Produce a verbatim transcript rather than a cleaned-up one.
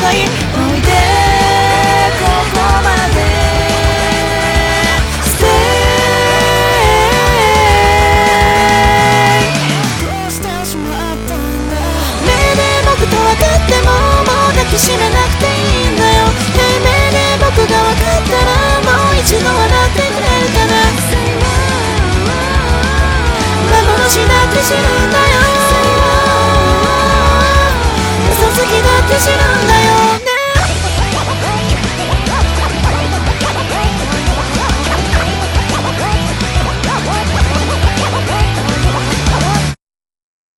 がいい。おいでここまで Stay どうしてしまったんだ。命令僕と分かってももう抱きしめなくていいんだよ。命令僕が分かったらもう一度笑ってくれるかな。幻だって知る